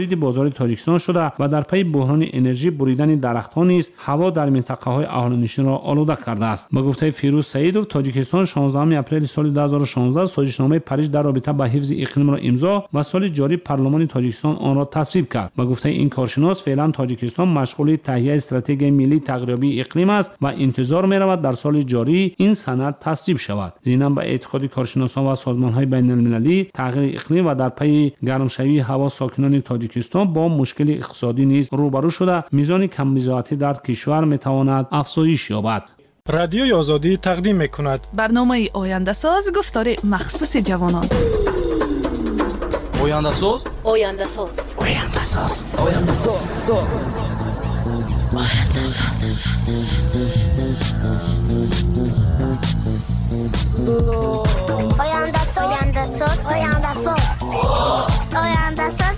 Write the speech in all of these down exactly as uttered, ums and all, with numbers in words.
بازار تاجیکستان شده و در پی بحران انرژی بریدن درختان نیز هوا در منطقه های اهالینشین را آلوده کرده است. با گفته فیروز سعیدوف، تاجیکستان شانزدهم اپریل سال دو هزار و شانزده سازشنامه پاریس در رابطه با حفظ اقلیم را امضا و سال جاری پارلمان تاجیکستان آن را تصویب کرد. با گفته این کارشناس، فعلا تاجیکستان مشغول تهیه استراتژی ملی تغییریابی اقلیم است و انتظار می‌رود در سال جاری این سند تصویب شود. زیرا به اعتقاد کارشناسان و سازمان‌های بین‌المللی، تغییر اقلیم و در پی گرمشوی هوا ساکنان تاجیکستان با مشکل اقتصادی نیز روبرو شده، میزان کم‌بضاعتی در کشور می‌تواند افزایش یابد. رادیوی آزادی تقدیم می‌کند برنامه آینده ساز، گفتار مخصوص جوانان. آینده ساز آینده ساز آینده ساز آینده ساز آینده ساز آینده ساز آینده ساز آینده ساز آینده ساز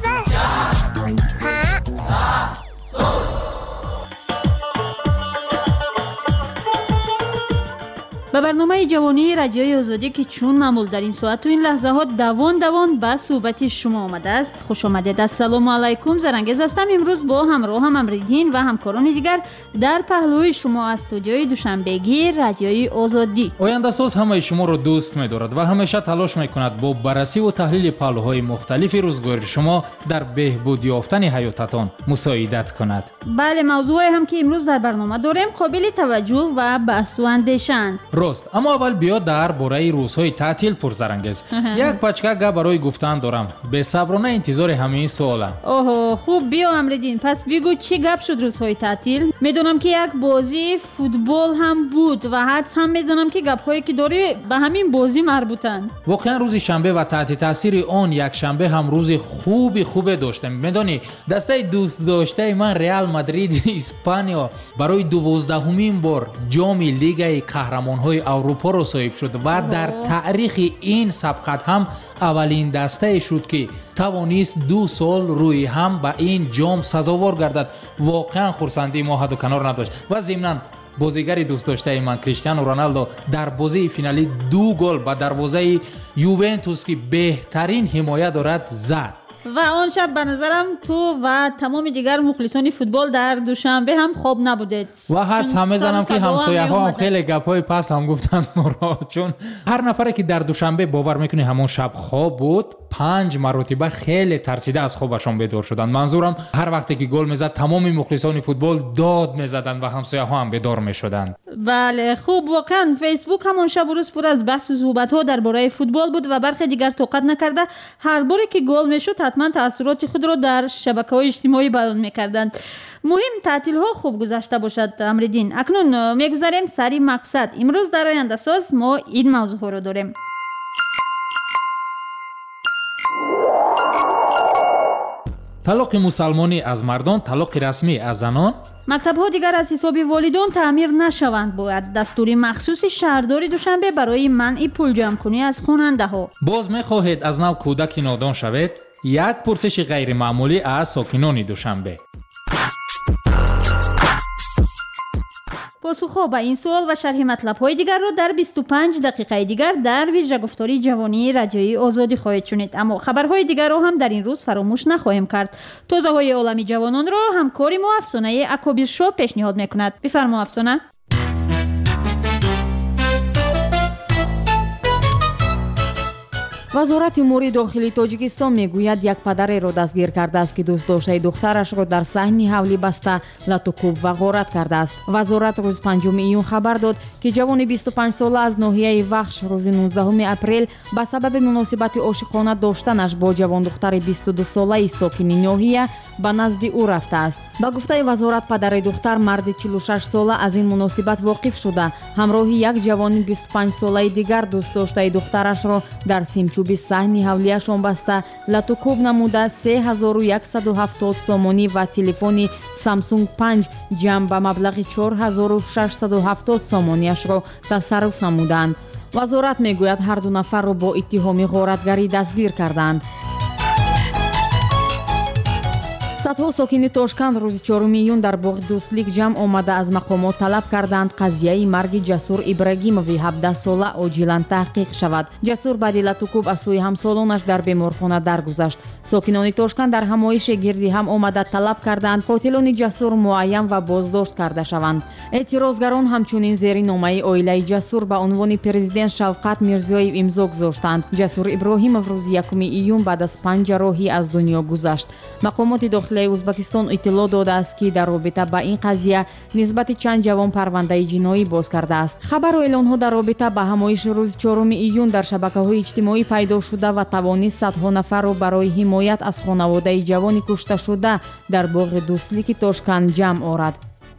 به برنامه جوانی رادیوی آزادی که چون معمول در این ساعت تو این لحظه ها دوان دوان به صحبت شما آمده است. خوش آمدید. السلام علیکم. زرنگز هستم. امروز با همراه هم امریدین و همکاران دیگر در پهلوی شما از استودیوی دوشنبهگی رادیوی آزادی. آینده ساز همه شما رو دوست می‌دارد و همیشه تلاش می‌کند با بررسی و تحلیل پهلوهای مختلف روزگار شما در بهبود یافتن حیاتتان مساعدت کند. بله، موضوعی هم که امروز در برنامه داریم قابل توجه و بحث و اندیشه‌اند. راست، اما اول بیا در باره روزهای تعطیل پرزرنگز یک پچکه گپ برای گفتن دارم. به صبرانه انتظار همین سوالم. اوه خوب، بیا امریدین، پس بگو چی گپ شد روزهای تعطیل؟ میدونم که یک بازی فوتبال هم بود و حدس هم میزنم که گپ‌هایی که داری به همین بازی مربوطن. واقعا روز شنبه و تحت تاثیر آن یک شنبه هم روز خوبی خوبه داشتم. میدونی دسته دوست داشته من ریال مادرید اسپانیا برای دوازدهمین بار جام لیگ قهرمان‌های اروپا رو صاحب شد و در تاریخ این سبقت هم اولین دسته شد که توانست دو سال روی هم به این جام سزاوار گردد. واقعا خرسندی ما حد و کنار نداشت و ضمناً بازیگر دوست داشته من کریستیانو رونالدو در بازی فینالی دو گل به دروازه یوونتوس که بهترین حمایه دارد زد. و آن شب به نظرم تو و تمام دیگر مخلصان فوتبال در دوشنبه هم خواب نبودید و هر همه زنم که همسایه ها هم خیلی گپ های پس هم گفتن مرا، چون هر نفره که در دوشنبه باور میکنی همون شب خواب بود، پنج مرتبه خیلی ترسیده از خوابشون بیدار شدن. منظورم هر وقتی که گل میزد تمام مخلصان فوتبال داد میزدن و همسایه ها هم بیدار میشدن. بله خوب، واقعا فیسبوک همون شب و روز پر از بحث و صحبت ها درباره فوتبال بود و برخی دیگر طاقت نکرده هر باری که گل میشد حتما تاثیرات خود را در شبکه‌های اجتماعی بیان میکردند. مهم تعطیل ها خوب گذشته باشد. امریدین، اکنون میگذاریم سری مقصد. امروز در آینده ساز ما این موضوع ها رو داریم. طلاق مسلمانی از مردان، طلاق رسمی از زنان. مکتب ها دیگر از حساب والدان تعمیر نشوند. باید دستور مخصوص شهرداری دوشنبه برای منع پول جمع کنی از خواننده ها. باز میخواهید از نو کودک نادان شوید؟ یک پرسش غیر معمولی از ساکنان دوشنبه. پاسخ به این سوال و شرح مطلب های دیگر رو در بیست و پنج دقیقه دیگر در ویژه گفتاری جوانی رادیوی آزادی خواهید شنید. اما خبرهای دیگر رو هم در این روز فراموش نخواهیم کرد. توضیح های عالمی جوانان رو همکاری ما افسانه اکابیر شو پیشنهاد میکند. بفرما افسانه. وزارت امور داخلی تاجیکستان میگوید یک پدر را دستگیر کرده است که دوست داشته دخترش را در صحن حولی بسته لط و کوب و غارت کرده است. وزارت روز پنجم ایون خبر داد که جوان بیست و پنج ساله از ناحیه وخش روز نوزدهم اپریل به سبب مناسبت عاشقانه داشتنش با جوان دختر بیست و دو ساله ساکن ناحیه به نزد او رفته است. با گفته وزارت پدر دختر مرد چهل و شش ساله از این مناسبت واقف شده همراه یک جوان بیست و پنج ساله دیگر دوست داشته دخترش را در سیمچوب به صحن حولیشان بسته لط و کوب نموده سه هزار و صد و هفتاد سومانی و تلفن سامسونگ پنج جمع به مبلغ چهار هزار و ششصد و هفتاد سومانیش را تصرف نمودند. وزارت میگوید هر دو نفر را با اتهام غارتگری دستگیر کردند. садҳо сокини Тошканд рӯзи чорум июн дар боғи Дӯстлик ҷамъ омада аз мақомот талаб карданд қазияи марги Ҷасур Ибрагимови ҳабдаҳ сола оҷилан таҳқиқ шавад. Ҷасур баъди латукуб аз сӯи ҳамсолонаш дар беморхона даргузашт. Сокинони Тошканд дар ҳамоише гирди ҳам омада талаб карданд қотилони Ҷасур муайян ва боздошт карда шаванд. эътирозгарон ҳамчунин зери номаи оилаи Ҷасур ба унвони президент Шавқат Мирзиёев имзо гузоштанд. Ҷасур Иброҳимов рӯзи якум июн баъд аз панҷ ҷарроҳӣ аз дунё гузашт. Мақомоти дохилияи Узбекистон иттилоъ додааст ки дар робита ба ин қазия нисбати чанд ҷавон парвандаи ҷиноӣ боз кардааст. Хабару эълонҳо дар робита ба ҳамоиши рӯзи чорум июн дар шабакаҳои иҷтимоӣ пайдо шуда ва тавонист садҳо нафарро барои ҳимоят аз хонаводаи ҷавони кушташуда дар боғи Дӯстлики Тошканд ҷамъ орад.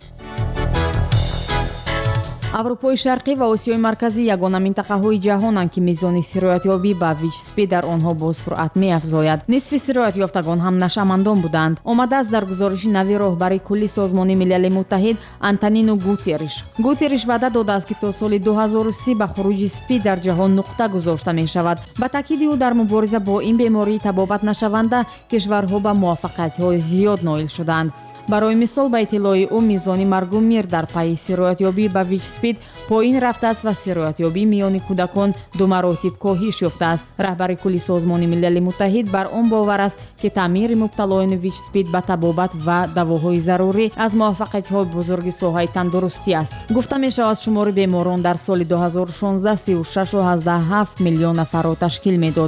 аврупои шарқӣ ва осиёи марказӣ ягона минтақаҳои ҷаҳонанд ки мизони сироятёбӣ ба ВИЧ-СПИД дар онҳо бо суръат меафзояд. нисфи сироятёфтагон ҳам нашъамандон буданд. омадааст дар гузориши нави роҳбари кулли Созмони Милали Муттаҳид Антонино Гутерриш. Гутерриш ваъда додааст ки то соли ду ҳазору си ба хуруҷи СПИД дар ҷаҳон нуқта гузошта мешавад. Ба таъкиди ӯ дар мубориза бо ин бемории табобатнашаванда кишварҳо ба муваффақиятҳои зиёд ноил шуданд. барои мисол ба иттилои ӯ мизони маргу мир дар пайи сироятёбӣ ба ВИЧ-СПИД поин рафтааст ва сироятёбӣ миёни кӯдакон ду маротиб коҳиш ёфтааст. раҳбари кулли Созмони Милали Муттаҳид бар он бовар аст ки таъмири мубталоини ВИЧ-СПИД ба табобат ва давоҳои зарурӣ аз муваффақиятҳои бузурги соҳаи тандурустӣ аст. гуфта мешавад шумори беморон дар соли ду ҳазору шонздаҳ сию шашу ҳаздаҳ ҳафт миллион нафарро ташкил медод.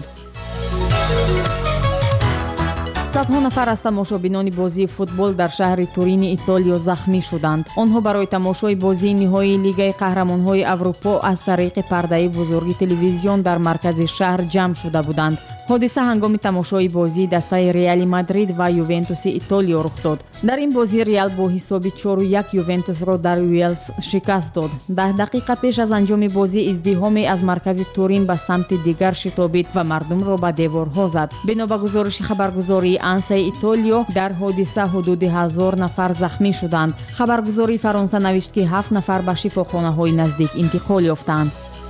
садҳо нафар аз тамошобинони бозии футбол дар шаҳри Турини Итолиё захмӣ шуданд. онҳо барои тамошои бозии ниҳоии Лигаи Қаҳрамонҳои Аврупо аз тариқи пардаи бузурги телевизион дар маркази шаҳр ҷамъ шуда буданд. ҳодиса ҳангоми тамошои бозии дастаи Реали Мадрид ва Ювентуси Итолиё рух дод. дар ин бозӣ Реал бо ҳисоби чору як Ювентусро дар Уелс шикаст дод. даҳ дақиқа пеш аз анҷоми бозӣ издиҳоме аз маркази Турин ба самти дигар шитобид ва мардумро ба деворҳо зад. бино ба гузориши хабаргузории Ансаи Итолиё дар ҳодиса ҳудуди ҳазор нафар захмӣ шуданд. хабаргузории Фаронса навишт ки ҳафт нафар ба шифохонаҳои наздик интиқол ёфтанд.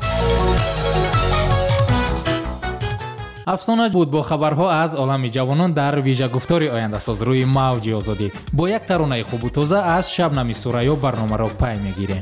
афсона буд бо хабарҳо аз олами ҷавонон дар вижагуфтори ояндасоз рӯи мавҷи озодӣ. бо як таронаи хубу тоза аз Шабнами Сурайё барномаро пай мегирем.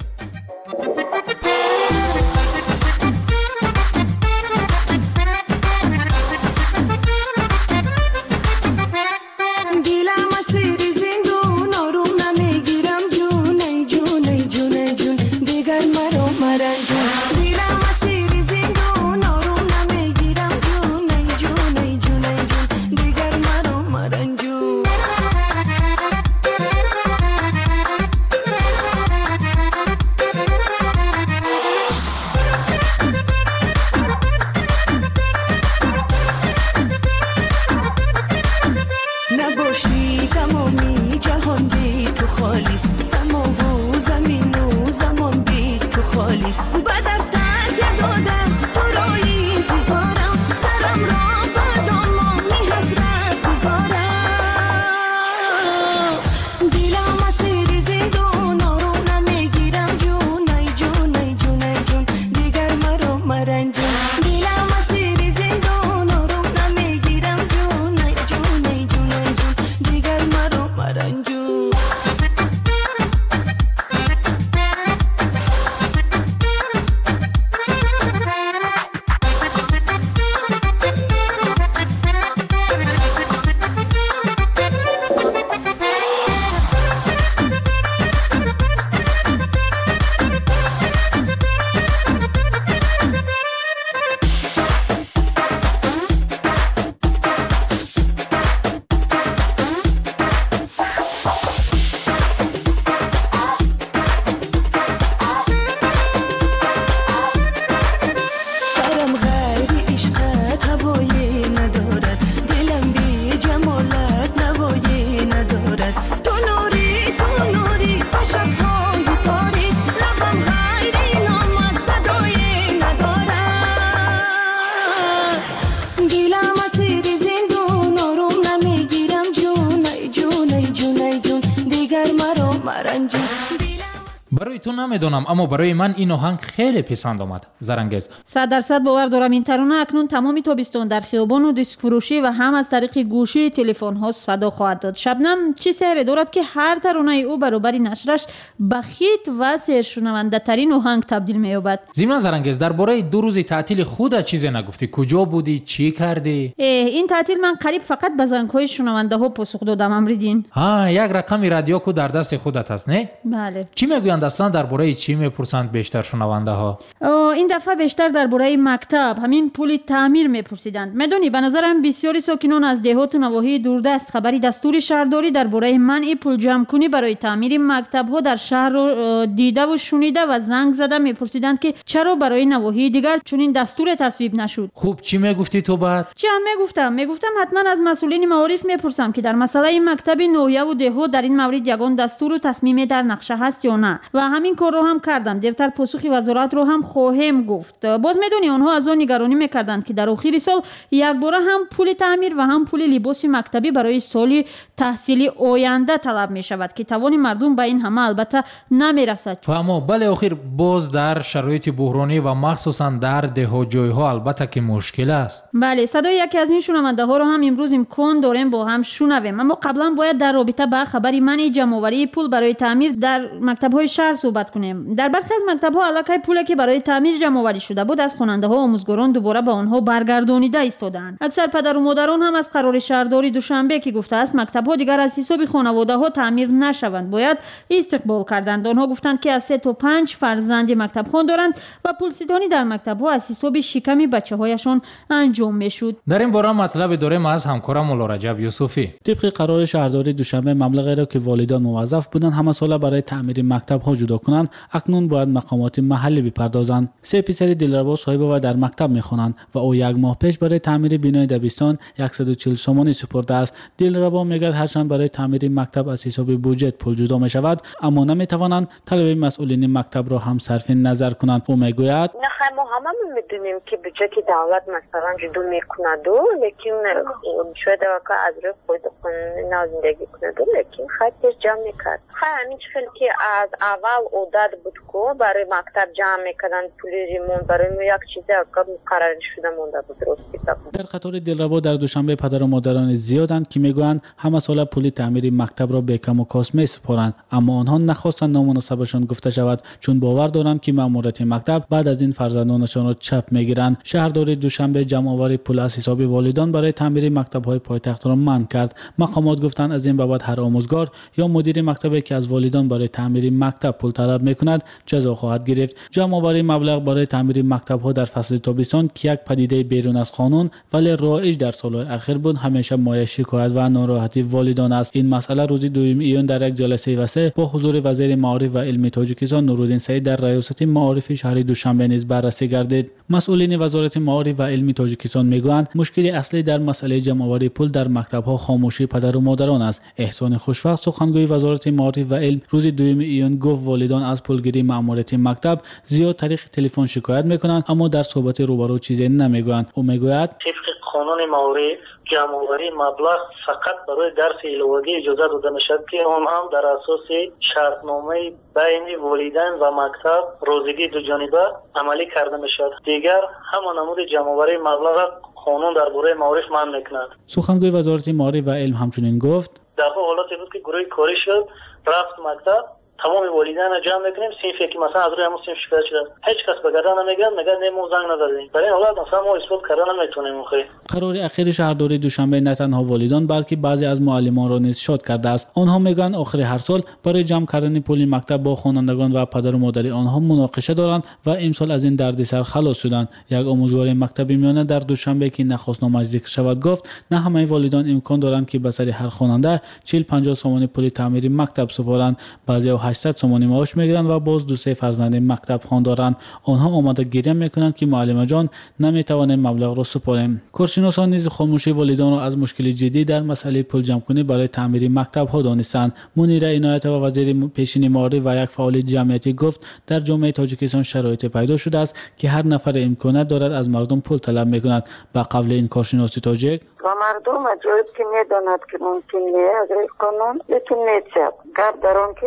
برای تو نمیدونم اما برای من این آهنگ خیلی پسند آمد. زرنگز صد درصد باور دارم این ترانه اکنون تمامی تابستان در خیابان و دیسک فروشی و هم از طریق گوشی تلفن ها صدا خواهد داد. شبنم چی سهره دارد که هر ترانه او برابر نشرش به خیت و سرشنونده ترین آهنگ تبدیل می‌یابد. زینا زرنگز درباره دو روز تعطیل خود چیزی نگفتی. کجا بودی؟ چی کردی؟ این تعطیل من قریب فقط به زنگ‌های شنونده ها پاسخ دادم. امریدین ها یک رقم رادیو کو در دست خودت است نه؟ بله. چی میگویند اصلا درباره چی میپرسند بیشتر شنونده ها؟ این دفعه بیشتر درباره مکتب، همین پول تعمیر میپرسیدند. میدونی به نظرم بسیاری ساکنان از دهات و نواحی دوردست خبری دستور شهرداری درباره منع پول جمع کنی برای تعمیر مکتب ها در شهر رو دیده و شنیده و زنگ زده میپرسیدند که چرا برای نواحی دیگر چون این دستور تصویب نشد. خوب چی میگفتی تو بعد؟ چی هم میگفتم؟ میگفتم حتما از مسئولین معارف میپرسم که در مسئله این مکتب نوحیه و دهات در این مورد یگان دستور و تصمیم در نقشه هست یا نه و همین کار رو هم کردم. دیرتر پاسخی وزارت رو هم خواهم گفت. باز میدونی آنها از آن نگرانی میکردند که در آخر سال یک بار هم پول تعمیر و هم پول لباس مکتبی برای سال تحصیلی آینده طلب میشود که توان مردم به این همه البته نمیرسد. فهمو بله آخر باز در شرایط بحرانی و مخصوصا در دهات جایها البته که مشکل است. بله صدای یکی از این شنونده ها رو هم امروز امکان داریم با هم شنویم اما قبلا باید در رابطه با خبری منع جمع‌آوری پول برای تعمیر در مکتب‌های شهر صحبت کنیم. در برخی از مکتب‌ها علاقه پولی که برای تعمیر جمع‌آوری شده بود از خواننده‌ها و آموزگاران دوباره به آنها برگردانیده ایستادند. اکثر پدر و مادران هم از قرار شهرداری دوشنبه که گفته است مکتب‌ها دیگر از حساب خانواده‌ها تعمیر نشوند باید استقبال کردند. آنها گفتند که از سه تا پنج فرزند مکتب خوان دارند و پولستانی در مکتب‌ها از حساب شکم بچه‌هایشان انجام می‌شد. در این باره مطلب داریم از همکارم مولا رجب یوسفی. طبق قرار شهرداری دوشنبه مبلغی را که والدان موظف بودند همه ساله برای تعمیر مکتب‌ها جدا کنند اکنون باید مقامات محلی بپردازند. سه پسر دلربا صاحب و در مکتب می‌خوانند و او یک ماه پیش برای تعمیر بنای دبستان صد و چهل سومانی سپرده است. دلربا میگوید هرچند برای تعمیر مکتب از حساب بودجه پول جدا می‌شود اما نمی‌توانند طلب مسئولین مکتب را هم صرف نظر کنند. او میگوید نه ما همه می‌دونیم که بودجه که دولت مثلا جدا می‌کند و لیکن شاید واقعا از روی خود قانون زندگی کند لیکن خیلی جمع می‌کرد. خیلی همین چیزی که از اول عادت بود که برای مکتب جمع می‌کردن پول ریمون برای یک چیزی که مقرر شده مونده بود درست. در قطار دلربا در دوشنبه پدر و مادران زیادند که میگویند همه ساله پول تعمیر مکتب را به کم و کاست میسپارند اما آنها نخواستند نامناسبشان گفته شود چون باور دارند که ماموریت مکتب بعد از این فرزندانشان را چپ میگیرند. شهرداری دوشنبه جمع‌آوری پول از حساب والدان برای تعمیر مکتب‌های پایتخت را منع کرد. مقامات گفتند از این بابت هر آموزگار یا مدیر مکتبی که از والدان برای تعمیر مکتب پول طلب میکند جزا خواهد گرفت. جمع‌آوری مبلغ برای تعمیر مکتب‌ها در فصل تابستان که یک پدیده بیرون از قانون ولی رایج در سال‌های اخیر بود همیشه مایه شکایت و ناراحتی والدان است. این مسئله روز دوم ایون در یک جلسه وسیع با حضور وزیر معارف و علم تاجیکستان نورالدین سعید در ریاست معارف شهر دوشنبه نیز بررسی گردید. مسئولین وزارت معارف و علم تاجیکستان میگویند مشکل اصلی در مسئله جمع‌آوری پول در مکتب‌ها خاموشی پدر و مادران است. احسان خوشوقت سخنگوی وزارت معارف و علم روز دوم ایون گفت والدان از پولگیری مأموریت مکتب زیاد طریق تلفن شکایت میکنند اما در صحبت روبرو چیزی نمیگویند. او میگوید قانون معارف جمع‌آوری مبلغ فقط برای درس الهی اجازه داده میشد که اون هم در اساس شرطنامه بین والدین و مکتب روزگی دو جانبه عملی کرده میشد. دیگر همان نمود جمع‌آوری مبلغ قانون درباره معارف منع میکند. سخنگوی وزارت معارف و علم همچنین گفت در حالاتی بود که گروه کاری شد رفت مکتب تمام والدین را جمع میکنیم صنفی که مثلا از روی همون صنف شکایت شده هیچ کس به گردن نمیگرد نگه نمو زنگ ندادیم برای این حالت مثلا ما اثبات کردن نمیتونیم. خیلی قرار اخیر شهرداری دوشنبه نه تنها والدان بلکه بعضی از معلمان را نیز شاد کرده است. آنها میگن آخر هر سال برای جمع کردن پول مکتب با خوانندگان و پدر و مادر آنها مناقشه دارند و امسال از این دردسر خلاص شدند. یک آموزگار مکتبی میانه در دوشنبه که نخست نامش ذکر شود گفت نه همه والدان امکان دارند که به سر هر خواننده چهل پنجاه سومانی پول تعمیر مکتب سپارند. بعضی‌ها هشتصد سومانی معاش میگیرند و باز دو سه فرزند مکتب خوان دارند. آنها آماده گریه میکنند که معلم جان نمیتوانیم مبلغ را سپاریم. کارشناسان نیز خاموشی والدان را از مشکل جدی در مسئله پول جمع کنی برای تعمیر مکتب ها دانستند. منیر عنایت و وزیر پیشین معارف و یک فعال جمعیتی گفت در جامعه تاجیکستان شرایط پیدا شده است که هر نفر امکانات دارد از مردم پول طلب میکند. به قول این کارشناس تاجیک و مردم جایی که میداند که ممکن نیست از روی قانون لیکن میچد گرد در آن که آدم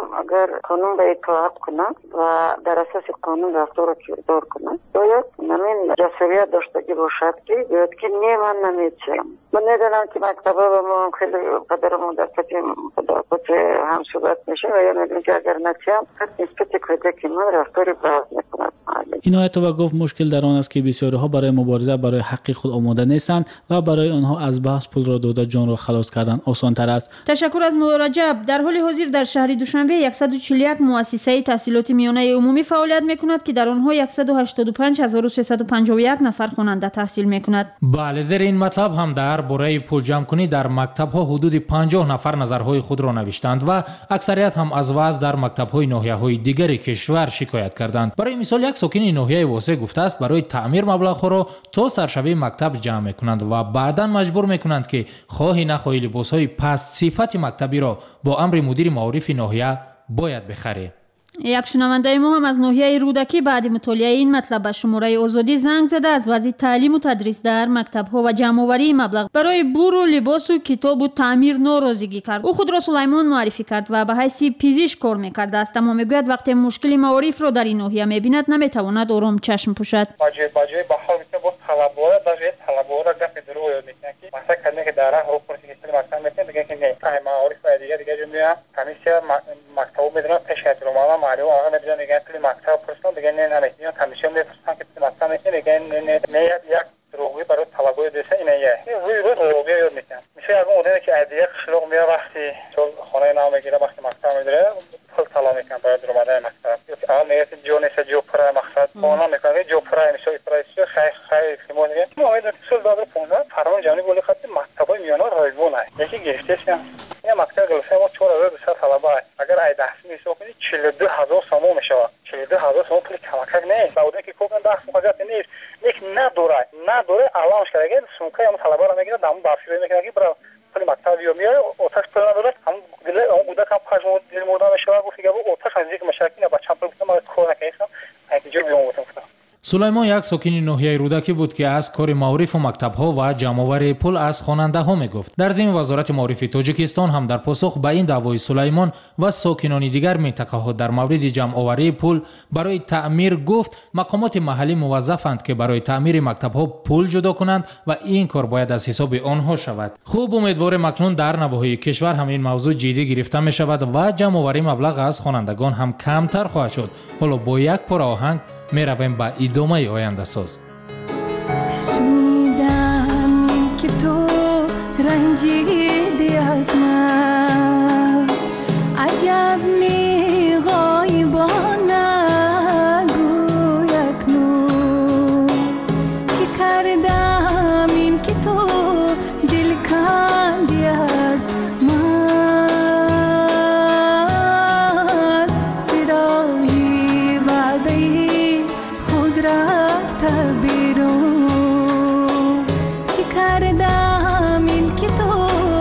اگر قانون به اطاعت کنه و در اساس قانون رفتار کردار کنه باید نمین جسوریت داشتگی باشد که باید که نه من نمیتونم. من ندانم که مکتبه و ما خیلی قدرمون در پتی پتی هم صحبت میشه و یا ندونم که اگر نتیم نسبت کده که من رفتاری باز میکنم. اینایتووا گفت مشکل در آن است که بسیاری ها برای مبارزه برای حق خود آماده نیستند و برای آنها از بحث پول را داده جان را خلاص کردن آسان تر است. تشکر از مولا رجب. در حال حاضر در شهر دوشنبه صد و چهل و یک مؤسسه تحصیلات میانه عمومی فعالیت میکند که در آنها صد و هشتاد و پنج هزار و سیصد و پنجاه و یک نفر خواننده تحصیل میکند. بله، زیر این مطلب هم در برای پول جمع کنی در مکتب ها حدود پنجاه نفر نظرهای خود را نوشتند و اکثریت هم از وضع در مکتب های ناحیه های دیگر کشور شکایت کردند. برای مثال یک ساکن ناحیه واسه گفته است برای تعمیر مبلغ را تا سرشوی مکتب جمع میکنند و بعدا مجبور میکنند که خواهی نخواهی لباس های پست صفت مکتبی را با امر مدیر معارف ناحیه باید بخره. یک شنونده ما هم از ناحیه رودکی بعد مطالعه این مطلب به شماره آزادی زنگ زده از وضع تعلیم و تدریس در مکتب‌ها و جمع‌آوری مبلغ برای بور و لباس و کتاب و تعمیر ناراضگی کرد. او خود را سلیمان معرفی کرد و به حیث پزشک کار می‌کرد است، اما میگوید وقتی مشکل معارف را در این ناحیه می‌بیند نمی‌تواند آرام چشم پوشد. باجه باجه بحال می‌کنه با طلبه‌ها باشه طلبه‌ها گپ درو یاد می‌کنه که مثلا کنه که در راه پرسی که مثلا می‌کنه دیگه که نه تایم معارف دیگه دیگه جمعه کمیسیا مکتب می‌دونن تشکیل رو ما معلومه آقا می‌دونن دیگه توی مکتب پرسیدن دیگه نه نمی‌دونن کمیسیون می‌پرسن که مثلا می‌کنه دیگه نه نه یک روی برای طلبه‌های دیگه اینه یه روی روی روی یاد می‌کنه میشه اگه اون که ادیه خلق میاد وقتی تو خانه نام میگیره وقتی مکتب میره پول طلب می‌کنه برای درآمد مکتب اول میگه جونیس جو پر مقصد اون میگه جو پر میشه پرایس خیلی خیلی خیلی ما اید سال داده پونده فرمان جانی بولی خاطر مکتبای میانه رایگونه یکی گرفتش این مکتب گلسه ما چهار هزار بیست طلبه اگر ای دهسی میشه کنی چهل و دو هزار سوم میشه چهل و دو هزار سوم پول کمک نیست بعد اینکه کوکن ده حاجت نیست یک نداره نداره الانش کرده سومکه هم طلبه را میگیره دامو بافی میکنه که برای پول مکتب یو میاره اوتاش پول نداره هم گله اون بوده کم خرج مود دل مودا میشه و گفت که اوتاش از یک مشکلی نه بچه‌ام پول ما کار نکردم اینجوری بیام گفتم. سلیمان یک ساکن ناحیه رودکی بود که از کار معارف و مکتب‌ها و جمع‌آوری پول از خواننده‌ها میگفت. در ضمن وزارت معارف تاجیکستان هم در پاسخ به این دعوای سلیمان و ساکنان دیگر منطقه‌ها در مورد جمع‌آوری پول برای تعمیر گفت مقامات محلی موظفند که برای تعمیر مکتب‌ها پول جدا کنند و این کار باید از حساب آنها شود. خوب امیدوارم اکنون در نواحی کشور هم این موضوع جدی گرفته می شود و جمع‌آوری مبلغ از خوانندگان هم کمتر خواهد شد. حالا با یک پاره آهنگ می رویم به ادامه آینده ساز. شنیدم این که تو رنجیدی از من عجب می غایبان نگو اکنون چی کردم این که تو دل کندی از من صدای وعده رفته بیرون چی کردم این که تو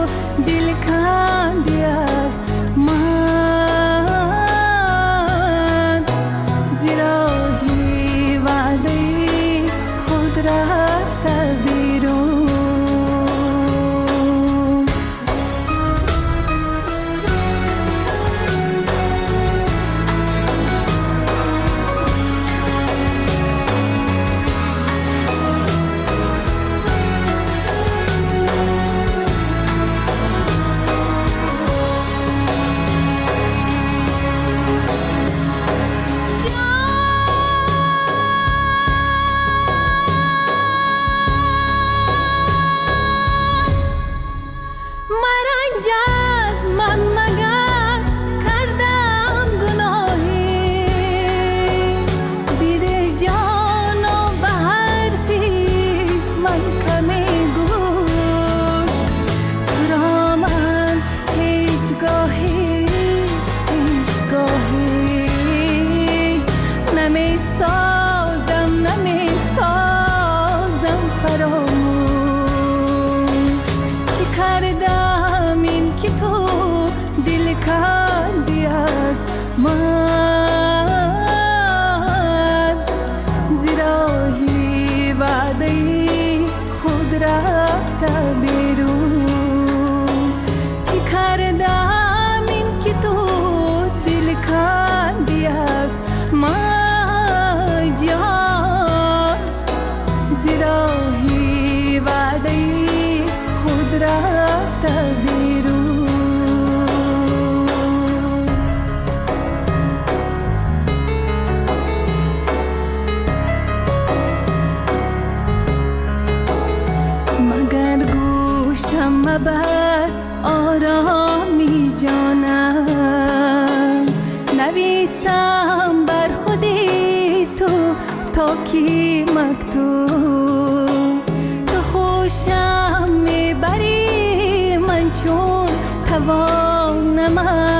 توانم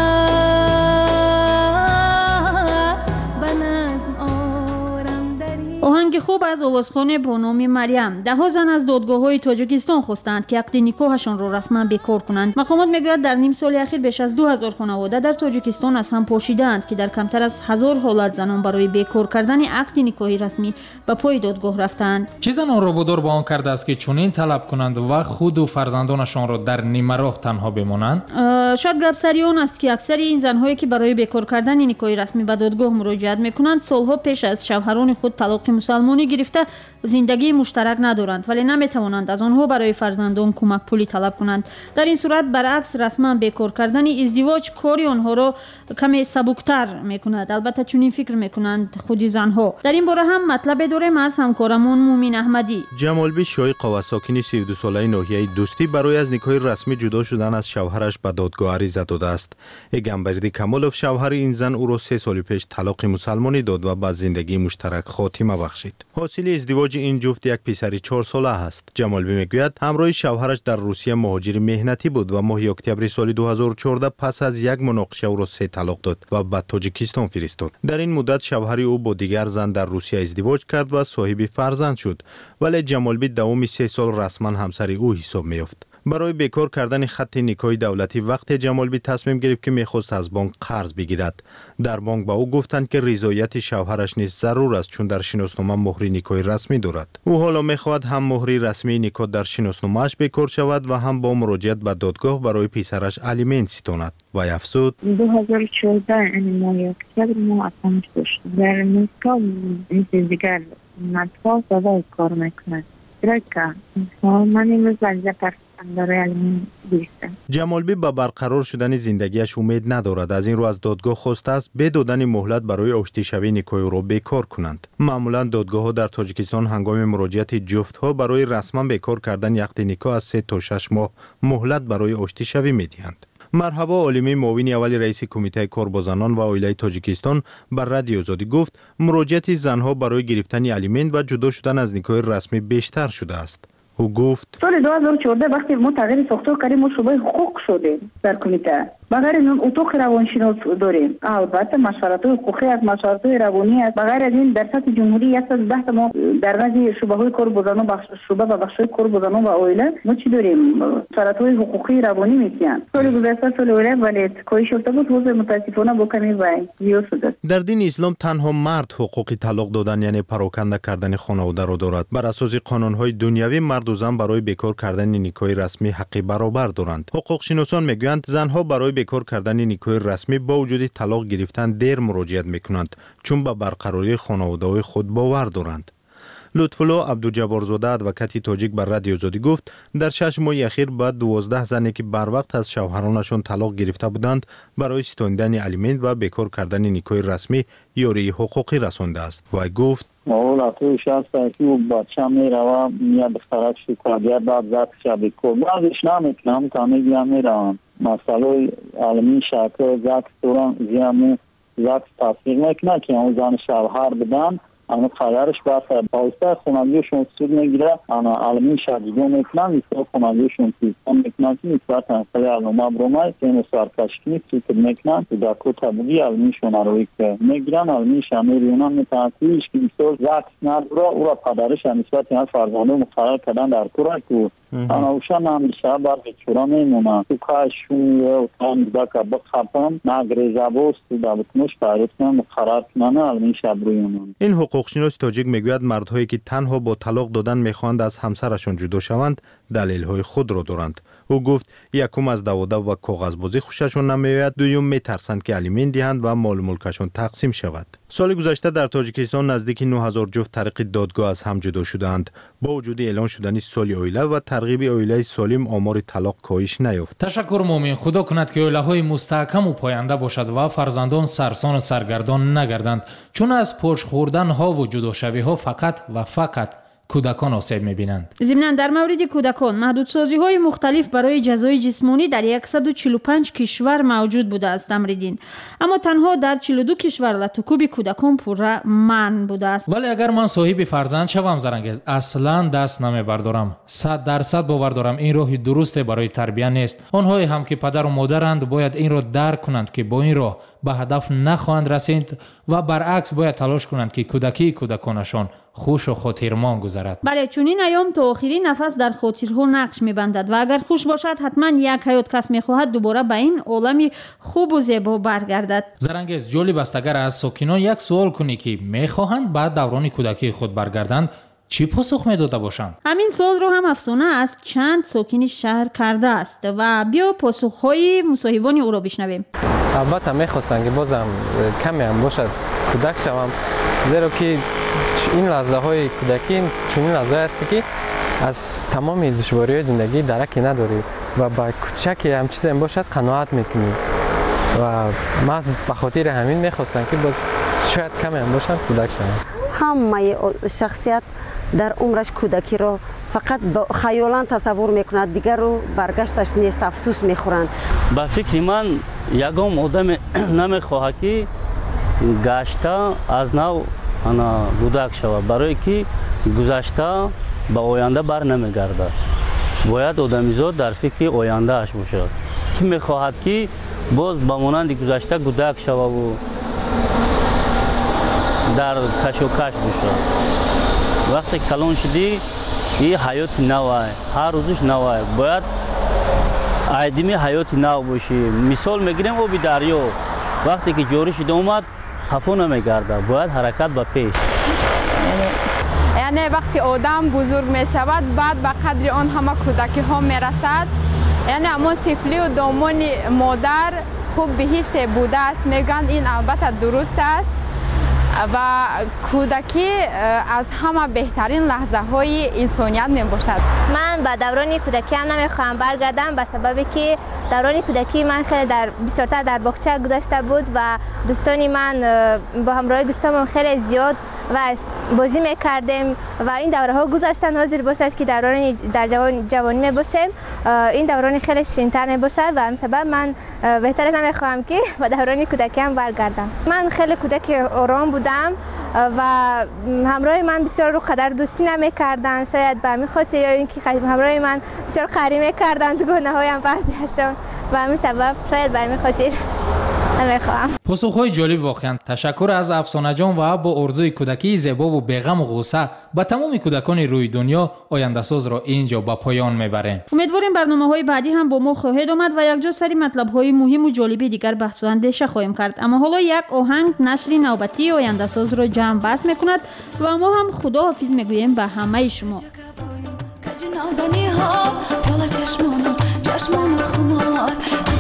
آهنگ خوب از آوازخوان بانام مریم. ده ها زن از دادگاه‌های تاجیکستان خواستند که عقد نکاحشان را رسما بیکار کنند. مقامات میگویند در نیم سال اخیر بیش از دو هزار خانواده در تاجیکستان از هم پاشیدند که در کمتر از هزار حالت زنان برای بیکار کردن عقد نکاحی رسمی به پای دادگاه رفتند. چه زنان را وادار به آن کرده است که چنین طلب کنند و خود و فرزندانشان را در نیمه راه تنها بمانند؟ شاید گپ سری آن است که اکثر این زنهایی که برای بیکار کردن نکاح رسمی به دادگاه مراجعت میکنند سالها پیش از شوهران خود طلاق مسلمانی گرفته زندگی مشترک ندارند ولی نمیتوانند از آنها برای فرزندان کمک پولی طلب کنند. در این صورت برعکس رسما بیکار کردن ازدواج کاری آنها را کمی سبکتر میکند. البته چنین فکر میکنند خود زنها. در این باره هم مطلب داریم از همکارمون مومین احمدی. جمالبی شایقا ساکن سی و دو ساله ناحیه دوستی برای از نکاح رسمی جدا شدن از شوهرش به دادگاه عریضه داده است. گمبردی کمالوف شوهر این زن او را سه سال پیش طلاق مسلمانی داد و به زندگی مشترک خاتمه بخشید. حاصل ازدواج این جفت یک پسر چهار ساله است. جمالبی میگوید همراه شوهرش در روسیه مهاجر مهنتی بود و ماه اکتبر سال دو هزار و چهارده پس از یک مناقشه او را سه طلاق داد و به تاجیکستان فرستاد. در این مدت شوهر او با دیگر زن در روسیه ازدواج کرد و صاحب فرزند شد ولی جمالبی دوام سه سال رسما همسر او حساب میافت. برای بیکار کردن خط نکاح دولتی وقت جمالبی تصمیم گرفت که میخواست از بانک قرض بگیرد. در بانک با او گفتند که رضایت شوهرش نیز ضرور است چون در شناسنامه مهر نکاح رسمی دارد. او حالا میخواهد هم مهر رسمی نکاح در شناسنامه‌اش بیکار شود و هم با مراجعت به دادگاه برای پسرش الیمنت ستاند. و افزود دو هزار و چهارده این ماه اکتبر ما اقامت داشتیم. در نکاح این دیگر مدفع سوال کار میکنند. درکه من این مزاجه پر جمالبی با برقرار شدن زندگیش امید ندارد. از این رو از دادگاه خواسته است به دادن مهلت برای آشتی شوی نکاح را بیکار کنند. معمولا دادگاه ها در تاجیکستان هنگام مراجعت جفت ها برای رسما بیکار کردن عقد نکاح از سه تا شش ماه مهلت برای آشتی شوی میدهند. مرحبا عالمی معاون اول رئیس کمیته کار با زنان و عائله تاجیکستان بر رادیو آزادی گفت مراجعت زنها برای گرفتن الیمنت و جدا شدن از نکاح رسمی بیشتر شده است. او گفت سال دو هزار و چهارده وقتی ما تغییر ساختار کردیم ما شعبه حقوق شدیم در کمیته. بغیر این اتاق روانشناس داریم. البته مشورت حقوقی از مشورت روانی است. بغیر از این در سطح جمهوری است از ده ما در بعضی شعبه های کار با زنان بخش شعبه و بخش کار با زنان و عائله ما چی داریم؟ مشورت های حقوقی روانی میگن. سال گذشته سال عائله ولی کاهش یافته بود وضع متاسفانه با کمی وای زیاد شده. در دین اسلام تنها مرد حقوق طلاق دادن یعنی پراکنده کردن خانواده را دارد. بر اساس قانون های دنیوی مرد و زن برای بیکار کردن نکاح رسمی حق برابر دارند. حقوق شناسان میگویند زنها برای بیکار کردن نکاح رسمی با وجود طلاق گرفتن دیر مراجعت میکنند چون به برقراری خانواده خود باور دارند. لطفالله عبدالجبارزاده ادوکات تاجیک بر رادیو آزادی گفت در شش ماه اخیر با دوازده زنی که بر وقت از شوهرانشان طلاق گرفته بودند برای ستاندن الیمنت و بیکار کردن نکاح رسمی یاری حقوقی رسانده است. و گفت اول تو شخص که بچه میره میاد بخرج شکایت بعد زد شب کو بعدش نمیتونم تا میگم میرم مسئله علمی شکل زد دوران زیامو زد تصدیق میکنه که اون زن شوهر بدن اما خیارش باشه باوسته خونگیشون سود میگیره اما علمی شدیدو میکنن میسته خونگیشون سیستم میکنن که نسبت انسلی علمه برومای که نسار کشکنی سوکر میکنن که دکو تبودی علمیشون روی که میگیرن علمیش همه ریونان میتانسیش که میسته زکس نداره او را پدرش نسبت این فرزانده مقرر کردن در کورا که انا اوشان همیشه بر چورا میمونن تو کاشون و تان دکا بخپم نگریزه بوست دا بتنوش پایرتنا مقرر کنن علمیش برویونان. این حقوقشناس تاجیک میگوید مردهایی که تنها با طلاق دادن میخواهند از همسرشون جدا شوند دلیل‌های خود را دارند. او گفت یکم از دواده و کاغذبازی خوششون نمیاد، دوم میترسند که الیمنت دهند و مال ملکشون تقسیم شود. سال گذشته در تاجیکستان نزدیک نه هزار جفت طریق دادگاه از هم جدا شدند. با وجود اعلان شدن سال عائله و ترغیب عائله سالم آمار طلاق کاهش نیافت. تشکر مومن. خدا کند که عائله‌های مستحکم و پاینده باشد و فرزندان سرسان و سرگردان نگردند، چون از پشت خوردن ها و جدا شوی ها فقط و فقط کودکان آسیب می‌بینند. ضمناً در مورد کودکان محدودسازی‌های مختلف برای جزای جسمانی در صد و چهل و پنج کشور موجود بوده است امریدین، اما تنها در چهل و دو کشور لطوکوب کودکان پورا منع بوده است. ولی اگر من صاحب فرزند شوم زرنگز اصلاً دست نمیبردارم. صد درصد باور دارم این راه درست برای تربیت نیست. آنهایی هم که پدر و مادرند باید این را درک کنند که با این راه به هدف نخواهند رسید و برعکس باید تلاش کنند که کودکی کودکانشان خوش و خاطرمان گذرد. بله، چون این ایام تا آخرین نفس در خاطرها نقش می‌بندد و اگر خوش باشد حتما یک حیات کس می‌خواهد دوباره به این عالم خوب و زیبا برگردد. زرنگز جالب است اگر از ساکنان یک سوال کنی که می‌خواهند بعد دوران کودکی خود برگردند چی پاسخ می‌داده باشند؟ همین سوال رو هم افسانه از چند ساکن شهر کرده است و بیا پاسخ‌های مصاحبان او را بشنویم. البته می‌خواستم که بازم کمی هم باشد کودک شوم، زیرا که این لحظه های کودکی چنین لحظه هستی که از تمام دشواری های زندگی درکی نداری و با کوچکی هم چیزی هم باشد قناعت میکنی و من به خاطر همین میخواستم که باز شاید کمی هم باشد کودک شوم. همه شخصیت در عمرش کودکی رو فقط با خیالان تصور میکنند، دیگر رو برگشتش نیست، افسوس میخورند. با فکر من یگام آدم نمیخواهد که گشته از نو انا کودک شود، برای که گذشته به آینده بر نمیگردد. باید آدمیزاد در فکر آینده اش باشد که میخواهد که باز به مانند گذشته کودک شود و در کش و کش باشد. وقتی کلان شدی این حیات نوه، هر روزش نوه، باید آدمی حیات نو باشی. مثال میگیریم آب دریا وقتی که جاری شده اومد خفا نمیگرده، باید حرکت به پیش. یعنی وقتی آدم بزرگ می شود بعد به قدر آن همه کودکی ها می رسد، یعنی اما طفلی و دامان مادر خوب بهشت بوده است. میگن این البته درست است و کودکی از همه بهترین لحظه های انسانیت می باشد. من به دوران کودکی هم نمیخواهم برگردم به سببی که دوران کودکی من خیلی در بسیارتر در باغچه گذشته بود و دوستانی من با همراه دوستانم خیلی زیاد و بازی میکردیم و این دوره ها گذشتن. حاضر باشد که دوران در جوان جوانی می باشیم، این دوران خیلی شیرین‌تر می باشد و همین سبب من بهتر از نمیخواهم که به دوران کودکی هم برگردم. من خیلی کودک آرام بودم و همراه من بسیار رو قدر دوستی نمیکردن، شاید به همین خاطر یا اینکه همراه من بسیار قهری میکردن تو گناهایم بعضیشون و همین سبب شاید به همین خاطر نمیخوام. پاسخهای جالب واقعا. تشکر از افسانه جان و با آرزوی کودکی زیبا و بی‌غم و غصه با تمام کودکان روی دنیا آینده ساز را اینجا به پایان میبریم. امیدواریم برنامه‌های بعدی هم با ما خواهید آمد و یکجا سری مطلب‌های مهم و جالب دیگر بحث و اندیشه خواهیم کرد. اما حالا یک آهنگ نشر نوبتی آینده ساز را جمع بس میکند و ما هم خداحافظ میگوییم به همه شما. چشمونم چشمونم خمار